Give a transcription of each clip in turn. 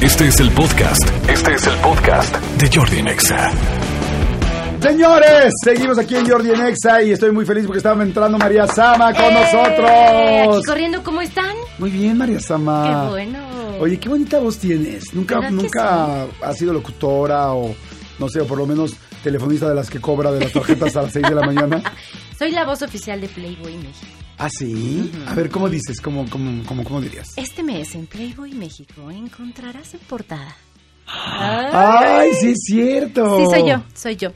Este es el podcast de Jordi en Exa. Señores, seguimos aquí en Jordi en Exa y estoy muy feliz porque estaba entrando María Sama con nosotros. Aquí corriendo, ¿cómo están? Muy bien, María Sama. Qué bueno. Oye, qué bonita voz tienes. Nunca has sido locutora o, no sé, o por lo menos telefonista de las que cobra de las tarjetas a las 6 de la mañana. Soy la voz oficial de Playboy México. ¿Ah, sí? A ver, ¿cómo dices? ¿Cómo dirías? Este mes en Playboy México encontrarás en portada. ¡Ay, sí es cierto! Sí, soy yo.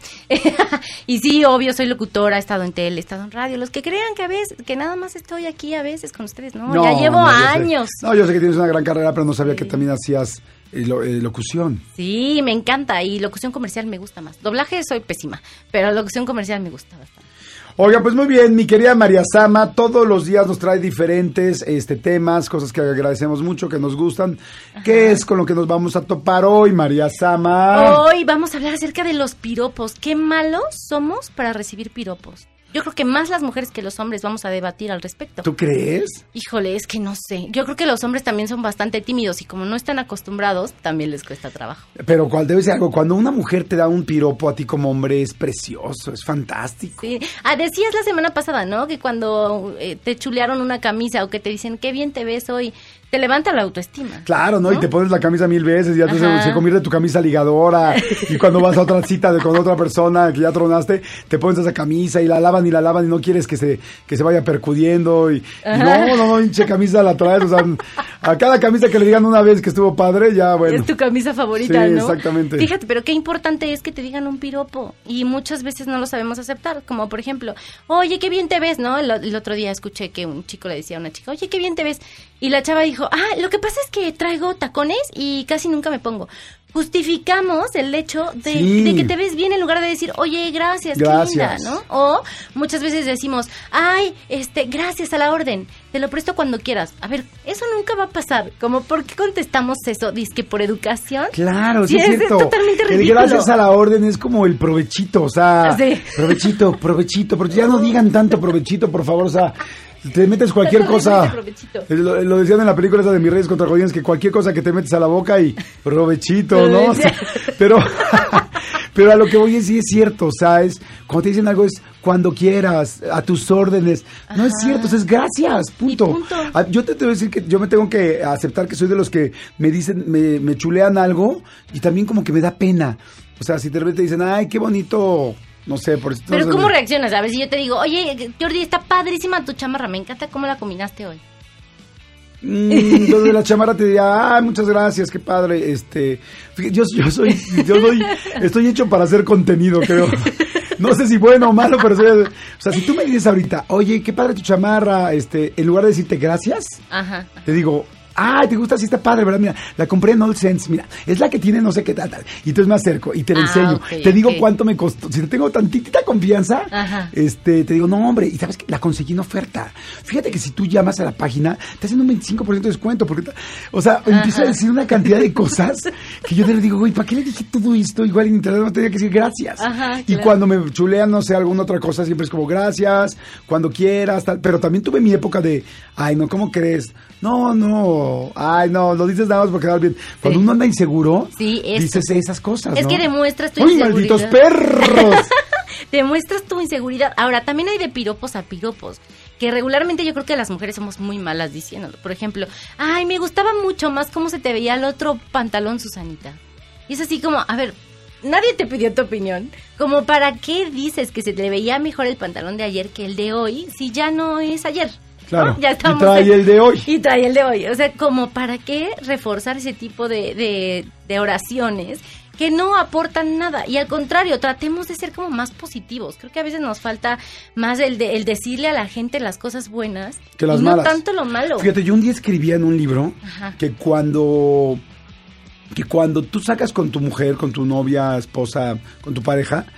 Y sí, obvio, soy locutora, he estado en tele, he estado en radio. Los que crean que a veces, que nada más estoy aquí a veces con ustedes, no, ya llevo años. Yo sé que tienes una gran carrera, pero no sabía que también hacías locución. Sí, me encanta, y locución comercial me gusta más. Doblaje soy pésima, pero locución comercial me gusta bastante. Oiga, pues muy bien, mi querida María Sama, todos los días nos trae diferentes temas, cosas que agradecemos mucho, que nos gustan. Ajá. ¿Qué es con lo que nos vamos a topar hoy, María Sama? Hoy vamos a hablar acerca de los piropos. ¿Qué malos somos para recibir piropos? Yo creo que más las mujeres que los hombres vamos a debatir al respecto. ¿Tú crees? Híjole, es que no sé. Yo creo que los hombres también son bastante tímidos y como no están acostumbrados, también les cuesta trabajo. Pero debe ser algo, cuando una mujer te da un piropo a ti como hombre es precioso, es fantástico. Sí. Decías la semana pasada, ¿no? Que cuando te chulearon una camisa o que te dicen, qué bien te ves hoy, te levanta la autoestima. Claro, ¿no? Y te pones la camisa 1000 veces y ya se convierte tu camisa ligadora. Y cuando vas a otra cita con otra persona que ya tronaste, te pones esa camisa y la lavan y no quieres que se vaya percudiendo. Y no, hinche camisa la traes. O sea, a cada camisa que le digan una vez que estuvo padre, ya bueno. Es tu camisa favorita, sí, ¿no? Exactamente. Fíjate, pero qué importante es que te digan un piropo. Y muchas veces no lo sabemos aceptar. Como por ejemplo, oye, qué bien te ves, ¿no? El otro día escuché que un chico le decía a una chica, oye, qué bien te ves. Y la chava dijo, lo que pasa es que traigo tacones y casi nunca me pongo. Justificamos el hecho de que te ves bien en lugar de decir, oye, gracias, qué linda, ¿no? O muchas veces decimos, gracias, a la orden, te lo presto cuando quieras. A ver, eso nunca va a pasar. Como, ¿por qué contestamos eso? ¿Dizque por educación? Claro, sí es cierto. Es totalmente ridículo. El gracias a la orden es como el provechito, o sea, sí. provechito, pero ya no digan tanto provechito, por favor, o sea, te metes cualquier cosa. Lo decían en la película esa de Mis Reyes contra Godines, que cualquier cosa que te metes a la boca y provechito, ¿no? O sea, pero a lo que voy sí es cierto, o sea, cuando te dicen algo es cuando quieras, a tus órdenes. Ajá. No es cierto, es gracias, punto. Yo te tengo que decir que yo me tengo que aceptar que soy de los que me dicen, me chulean algo y también como que me da pena. O sea, si de repente dicen, ay, qué bonito. No sé, por eso. Pero ¿cómo reaccionas? A ver, si yo te digo, oye, Jordi, está padrísima tu chamarra, me encanta cómo la combinaste hoy. Lo de la chamarra te diría, muchas gracias, qué padre. Yo estoy hecho para hacer contenido, creo. No sé si bueno o malo, pero o sea, si tú me dices ahorita, oye, qué padre tu chamarra, en lugar de decirte gracias, te digo, ¿te gusta? Sí está padre, ¿verdad? Mira, la compré en All Sense, mira, es la que tiene no sé qué tal. Y entonces me acerco y te la enseño. Te digo cuánto me costó. Si te tengo tantita confianza, te digo, no, hombre, y sabes que la conseguí en oferta. Fíjate que si tú llamas a la página, te hacen un 25% de descuento. Porque, o sea, empiezo a decir una cantidad de cosas que yo le digo, güey, ¿para qué le dije todo esto? Igual en internet no tenía que decir gracias. Y cuando me chulean, no sé, alguna otra cosa, siempre es como gracias, cuando quieras, tal. Pero también tuve mi época de, ay, no, ¿cómo crees? No, lo dices nada más por quedar bien. Cuando uno anda inseguro, dices esas cosas, Es que demuestras tu inseguridad. ¡Uy, malditos perros! Demuestras tu inseguridad. Ahora, también hay de piropos a piropos, que regularmente yo creo que las mujeres somos muy malas diciéndolo. Por ejemplo, ay, me gustaba mucho más cómo se te veía el otro pantalón, Susanita. Y es así como, a ver, nadie te pidió tu opinión. Como, ¿para qué dices que se te veía mejor el pantalón de ayer que el de hoy si ya no es ayer? Claro, ¿no? Ya estamos y trae el de hoy. Y trae el de hoy. O sea, como para qué reforzar ese tipo de oraciones que no aportan nada. Y al contrario, tratemos de ser como más positivos. Creo que a veces nos falta más el decirle a la gente las cosas buenas que las y malas. No tanto lo malo. Fíjate, yo un día escribía en un libro que cuando tú sacas con tu mujer, con tu novia, esposa, con tu pareja,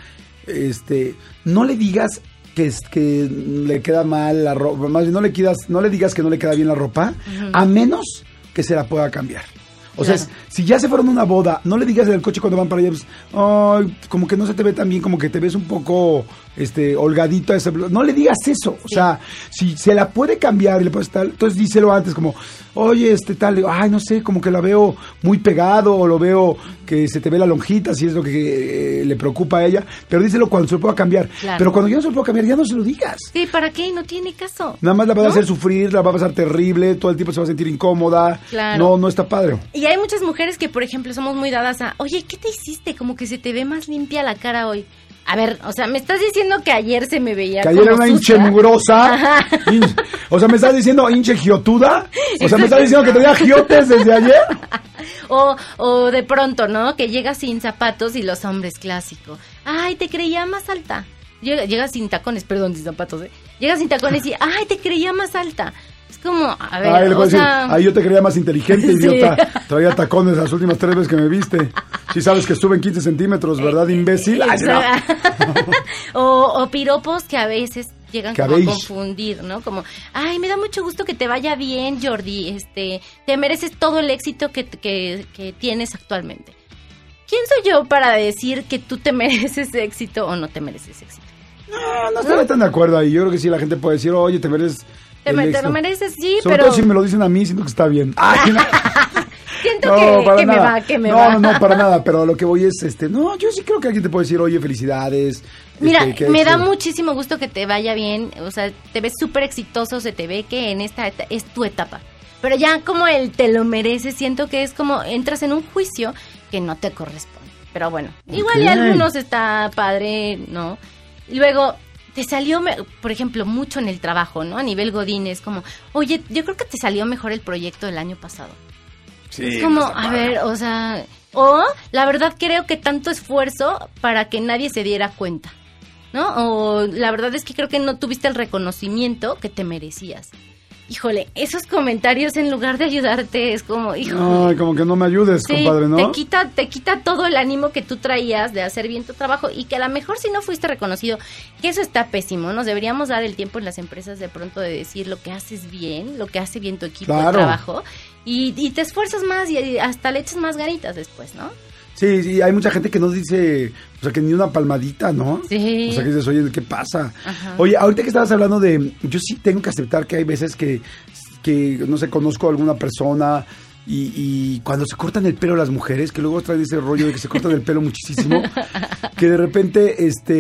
no le digas que le queda mal la ropa, más bien no le digas que no le queda bien la ropa, a menos que se la pueda cambiar. O sea, si ya se fueron a una boda, no le digas en el coche cuando van para allá, pues, como que no se te ve tan bien, como que te ves un poco holgadito. No le digas eso. O sea, si se la puede cambiar y le puede estar, entonces díselo antes como, oye, tal, digo, ay, no sé, como que la veo muy pegado, o lo veo que se te ve la lonjita, si es lo que le preocupa a ella, pero díselo cuando se lo pueda cambiar. Claro. Pero cuando ya no se lo pueda cambiar, ya no se lo digas. Sí, ¿para qué? No tiene caso. Nada más la vas a hacer sufrir, la va a pasar terrible, todo el tiempo se va a sentir incómoda. Claro. No está padre. Y hay muchas mujeres que, por ejemplo, somos muy dadas a, oye, ¿qué te hiciste? Como que se te ve más limpia la cara hoy. A ver, o sea, ¿me estás diciendo que ayer se me veía que ayer era una sucia? hinche mugrosa? O sea, ¿me estás diciendo hinche giotuda? O sea, ¿me estás diciendo que tenía giotes desde ayer? O de pronto, ¿no? Que llegas sin zapatos y los hombres clásico. Ay, te creía más alta. Llegas sin tacones, perdón, sin zapatos, ¿eh? Llegas sin tacones y, ay, te creía más alta. Es como, a ver, le puedo decir, yo te creía más inteligente, idiota. Sí. Traía tacones las últimas 3 veces que me viste. Sí sabes que suben 15 centímetros, ¿verdad, imbécil? Ay, no. o piropos que a veces llegan como a confundir, ¿no? Como, ay, me da mucho gusto que te vaya bien, Jordi. Te mereces todo el éxito que tienes actualmente. ¿Quién soy yo para decir que tú te mereces éxito o no te mereces éxito? No estoy tan de acuerdo ahí. Yo creo que sí, la gente puede decir, oye, te mereces... Te lo mereces, sí, sobre todo si me lo dicen a mí, siento que está bien. Ay, no. Siento que me va. No, para nada, pero lo que voy es, yo sí creo que alguien te puede decir, oye, felicidades. Mira, me da muchísimo gusto que te vaya bien, o sea, te ves súper exitoso, se te ve que en esta es tu etapa. Pero ya como el te lo mereces, siento que es como entras en un juicio que no te corresponde. Pero bueno, igual ya algunos está padre, ¿no? Y luego te salió, por ejemplo, mucho en el trabajo, ¿no? A nivel godín es como, oye, yo creo que te salió mejor el proyecto del año pasado. Sí, es como, a ver, o sea, la verdad creo que tanto esfuerzo para que nadie se diera cuenta, ¿no? O la verdad es que creo que no tuviste el reconocimiento que te merecías. Híjole, esos comentarios en lugar de ayudarte es como, híjole. Ay, como que no me ayudes, sí, compadre, ¿no? Te quita todo el ánimo que tú traías de hacer bien tu trabajo y que a lo mejor si no fuiste reconocido, que eso está pésimo. Nos deberíamos dar el tiempo en las empresas de pronto de decir lo que haces bien, lo que hace bien tu equipo de trabajo y te esfuerzas más y hasta le echas más ganitas después, ¿no? Sí, hay mucha gente que no dice, o sea, que ni una palmadita, ¿no? Sí. O sea, que dices, oye, ¿qué pasa? Ajá. Oye, ahorita que estabas hablando yo sí tengo que aceptar que hay veces que no sé, conozco a alguna persona y cuando se cortan el pelo las mujeres, que luego traen ese rollo de que se cortan el pelo muchísimo, que de repente,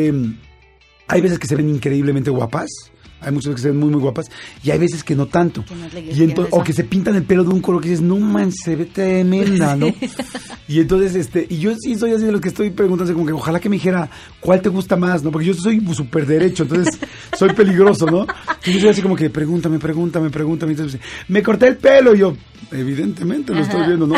hay veces que se ven increíblemente guapas. Hay muchas que se ven muy, muy guapas. Y hay veces que no tanto. O que se pintan el pelo de un color que dices, no man, se ve tremenda, ¿no? Y entonces, y yo sí soy así de los que estoy preguntando, como que ojalá que me dijera cuál te gusta más, ¿no? Porque yo soy súper derecho, entonces soy peligroso, ¿no? Y yo soy así como que pregúntame. Entonces, me corté el pelo y yo, evidentemente lo estoy viendo, ¿no?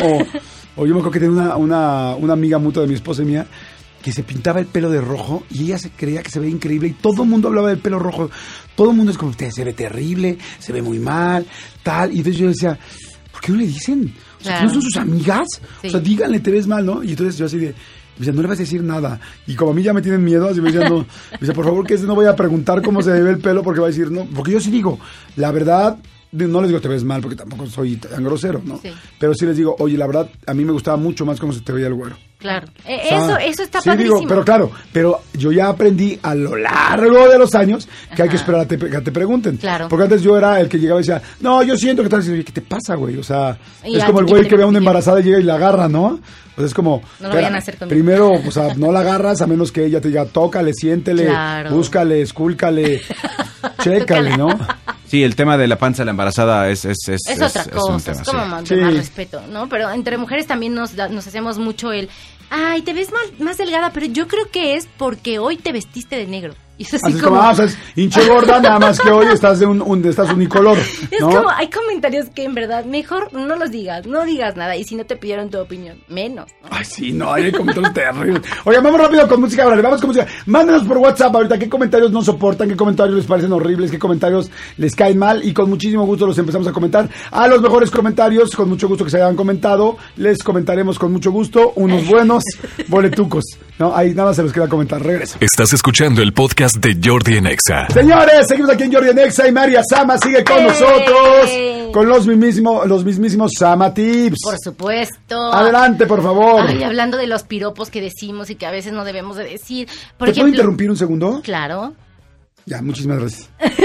O yo me acuerdo que tenía una amiga mutua de mi esposa y mía, que se pintaba el pelo de rojo y ella se creía que se veía increíble y todo el mundo hablaba del pelo rojo. Todo el mundo es como, usted se ve terrible, se ve muy mal, tal. Y entonces yo decía, ¿por qué no le dicen? O sea, ¿que no son sus amigas? Sí. O sea, díganle, te ves mal, ¿no? Y entonces yo así me decía, no le vas a decir nada. Y como a mí ya me tienen miedo, así me decían, no. Me dice, por favor, que no voy a preguntar cómo se ve el pelo porque va a decir, no. Porque yo sí digo, la verdad, no les digo te ves mal porque tampoco soy tan grosero, ¿no? Sí. Pero sí les digo, oye, la verdad, a mí me gustaba mucho más cómo se te veía el güero. Claro, eso está padrísimo. Digo, pero yo ya aprendí a lo largo de los años que hay que esperar a que te pregunten. Claro. Porque antes yo era el que llegaba y decía, no, yo siento que tal. Y ¿qué te pasa, güey? O sea, es como el güey que ve a una embarazada y llega y la agarra, ¿no? Pues es como, no lo vayan a hacer conmigo. Primero, o sea, no la agarras a menos que ella te diga, tócale, siéntele, búscale, escúlcale, chécale, ¿no? Sí, el tema de la panza de la embarazada es otra cosa, es como más respeto, ¿no? Pero entre mujeres también nos hacemos mucho ay, te ves más delgada, pero yo creo que es porque hoy te vestiste de negro. Y es así como... o sea, es hinche gorda, nada más que hoy estás estás unicolor, ¿no? Es como, hay comentarios que en verdad mejor no los digas, no digas nada, y si no te pidieron tu opinión, menos, ¿no? Ay, sí, no, hay comentarios terribles. Oye, vamos rápido con música, ahora vamos con música. Mándenos por WhatsApp ahorita qué comentarios no soportan, qué comentarios les parecen horribles, qué comentarios les caen mal, y con muchísimo gusto los empezamos a comentar. A los mejores comentarios, con mucho gusto que se hayan comentado, les comentaremos con mucho gusto, unos buenos boletucos, ¿no? Ahí nada se los queda comentar, regreso. Estás escuchando el podcast de Jordi en Exa. Señores, seguimos aquí en Jordi en Exa y María Sama sigue con nosotros con los mismísimos Sama Tips. Por supuesto. Adelante, por favor. Ay, hablando de los piropos que decimos y que a veces no debemos de decir. ¿Te puedo interrumpir un segundo? Claro. Ya, muchísimas gracias.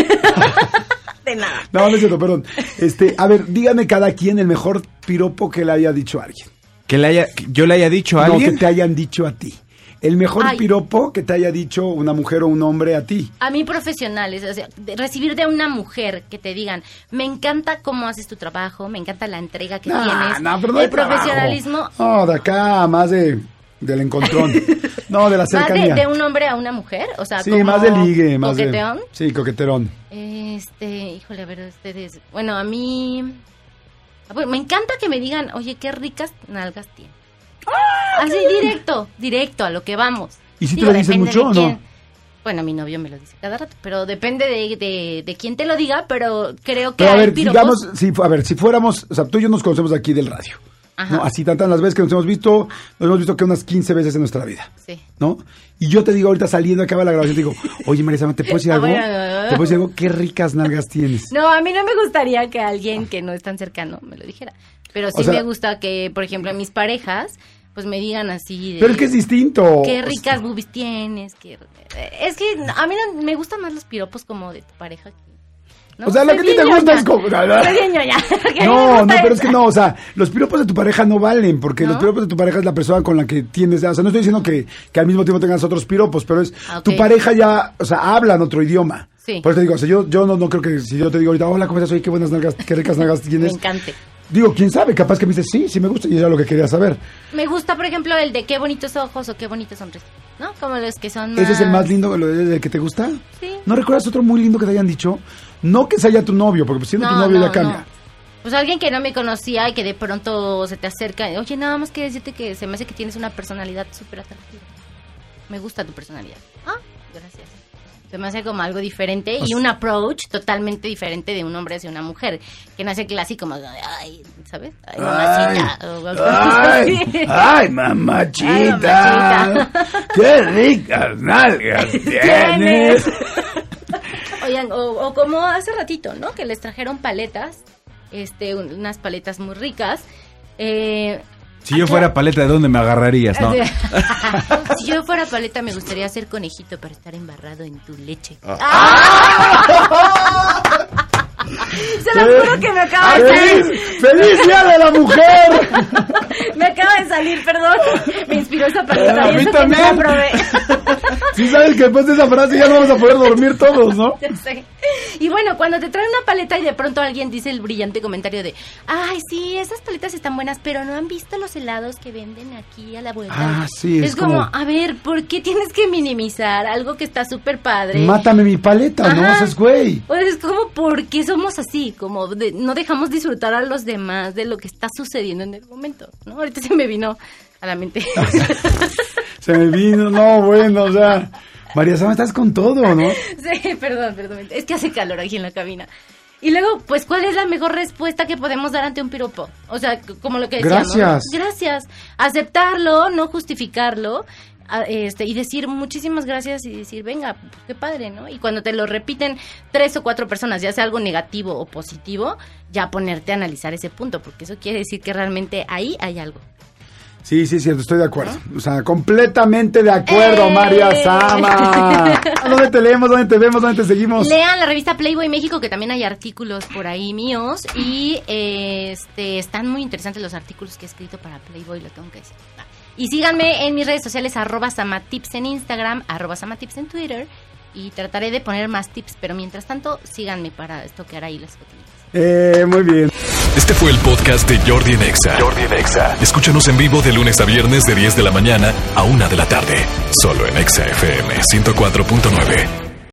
De nada. No, no es cierto, perdón. A ver, dígame cada quien el mejor piropo que le haya dicho a alguien. Yo le haya dicho a alguien. No, que te hayan dicho a ti. El mejor piropo que te haya dicho una mujer o un hombre a ti. A mí profesionales, o sea, recibir de una mujer que te digan, me encanta cómo haces tu trabajo, me encanta la entrega que tienes. No, pero no el profesionalismo. No, de acá, más del encontrón. No, de la cercanía. ¿Más de un hombre a una mujer? O sea, sí, como más de ligue. Más ¿coqueteón? Sí, coqueterón. Híjole, a ver, ustedes. Bueno, a mí. Me encanta que me digan, oye, qué ricas nalgas tienes. Así, directo, a lo que vamos. ¿Y si te lo dicen mucho o no? Bueno, mi novio me lo dice cada rato, pero depende de quién te lo diga, pero creo que pero a ver, piropos... digamos, si fuéramos, o sea, tú y yo nos conocemos aquí del radio. Ajá. ¿No? Así tantas las veces que nos hemos visto que unas 15 veces en nuestra vida. Sí. ¿No? Y yo te digo ahorita saliendo, acaba la grabación, te digo, oye, María, ¿te puedo decir algo? ¿Te puedo decir algo? ¿Qué ricas nalgas tienes? No, a mí no me gustaría que alguien que no es tan cercano me lo dijera. Pero sí me gusta que, por ejemplo, mis parejas, pues me digan así de... Pero es que es distinto. Qué ricas boobies tienes. Es que a mí no, me gustan más los piropos como de tu pareja que... ¿no? O sea, lo que a ti te gusta es como... No, pero es que no, o sea, los piropos de tu pareja no valen, porque los piropos de tu pareja es la persona con la que tienes, o sea, no estoy diciendo que al mismo tiempo tengas otros piropos, pero es tu pareja ya, o sea, hablan otro idioma. Sí. Por eso te digo, o sea, yo no creo que si yo te digo ahorita, hola, ¿cómo estás? Oye, qué buenas nalgas, qué ricas nalgas tienes. Me encanta. Digo, quién sabe, capaz que me dices, sí me gusta, y era lo que quería saber. Me gusta, por ejemplo, el de qué bonitos ojos o qué bonita sonrisa, ¿no? Como los que son más... ¿Ese es el más lindo, el que te gusta? Sí. ¿No recuerdas otro muy lindo que te hayan dicho? No que sea tu novio, porque siendo tu novio ya cambia. No. Pues alguien que no me conocía y que de pronto se te acerca, oye, nada más que decirte que se me hace que tienes una personalidad súper atractiva. Me gusta tu personalidad. Ah, gracias. Se me hace como algo diferente y un approach totalmente diferente de un hombre hacia una mujer. Que no hace clásico como, ay, ¿sabes? Ay, mamachita. Ay, mamachita. Qué ricas nalgas tienes. Oigan, o como hace ratito, ¿no? Que les trajeron paletas, unas paletas muy ricas. Si yo fuera paleta, ¿de dónde me agarrarías, no? Si yo fuera paleta, me gustaría ser conejito para estar embarrado en tu leche. Se lo juro que me acaba de salir. ¡Feliz Día de la Mujer! Me acaba de salir, perdón. Me inspiró esa paleta. A mí también. Que no la probé. Sí sabes que después de esa frase ya no vamos a poder dormir todos, ¿no? Ya sé. Y bueno, cuando te traen una paleta y de pronto alguien dice el brillante comentario de, ay, sí, esas paletas están buenas, pero ¿no han visto los helados que venden aquí a la vuelta? Ah, sí, es como, a ver, ¿por qué tienes que minimizar algo que está súper padre? Mátame mi paleta, ¿no? Haces güey. O es como, ¿por qué somos así? Como no dejamos disfrutar a los demás de lo que está sucediendo en el momento, ¿no? Ahorita se me vino a la mente. Se me vino, no, bueno, o sea... María Sama, estás con todo, ¿no? Sí, perdón. Es que hace calor aquí en la cabina. Y luego, pues, ¿cuál es la mejor respuesta que podemos dar ante un piropo? O sea, como lo que decíamos. Gracias. Aceptarlo, no justificarlo, y decir muchísimas gracias y decir, venga, qué padre, ¿no? Y cuando te lo repiten 3 o 4 personas, ya sea algo negativo o positivo, ya ponerte a analizar ese punto, porque eso quiere decir que realmente ahí hay algo. Sí, es cierto, estoy de acuerdo. O sea, completamente de acuerdo, María Sama. ¿Dónde te leemos? ¿Dónde te vemos? ¿Dónde te seguimos? Lean la revista Playboy México, que también hay artículos por ahí míos. Y están muy interesantes los artículos que he escrito para Playboy, lo tengo que decir. Y síganme en mis redes sociales, @samatips en Instagram, @samatips en Twitter. Y trataré de poner más tips, pero mientras tanto, síganme para estoquear ahí las cotillas. Muy bien. Este fue el podcast de Jordi en Exa. Escúchanos en vivo de lunes a viernes de 10 de la mañana a 1 de la tarde. Solo en Exa FM 104.9.